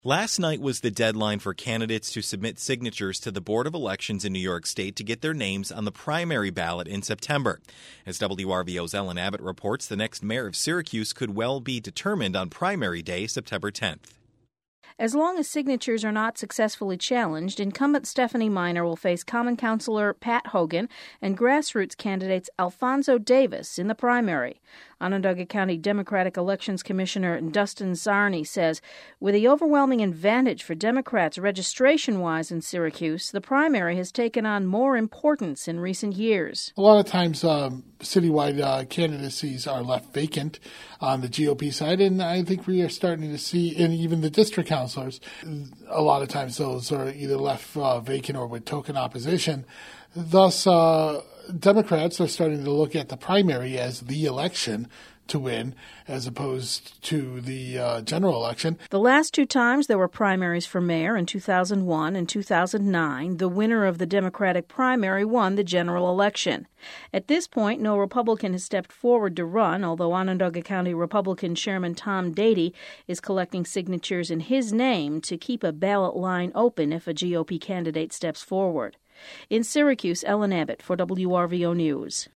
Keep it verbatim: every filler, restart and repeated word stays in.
Last night was the deadline for candidates to submit signatures to the Board of Elections in New York State to get their names on the primary ballot in September. As W R V O's Ellen Abbott reports, the next mayor of Syracuse could well be determined on primary day, September tenth. As long as signatures are not successfully challenged, incumbent Stephanie Miner will face Common Councilor Pat Hogan and grassroots candidates Alfonso Davis in the primary. Onondaga County Democratic Elections Commissioner Dustin Czarny says, with the overwhelming advantage for Democrats registration-wise in Syracuse, the primary has taken on more importance in recent years. A lot of times um, citywide uh, candidacies are left vacant on the G O P side, and I think we are starting to see, in even the district councilors, a lot of times those are either left uh, vacant or with token opposition. Thus, uh, Democrats are starting to look at the primary as the election to win, as opposed to the uh, general election. The last two times there were primaries for mayor, in two thousand one and two thousand nine, the winner of the Democratic primary won the general election. At this point, no Republican has stepped forward to run, although Onondaga County Republican Chairman Tom Dady is collecting signatures in his name to keep a ballot line open if a G O P candidate steps forward. In Syracuse, Ellen Abbott for W R V O News.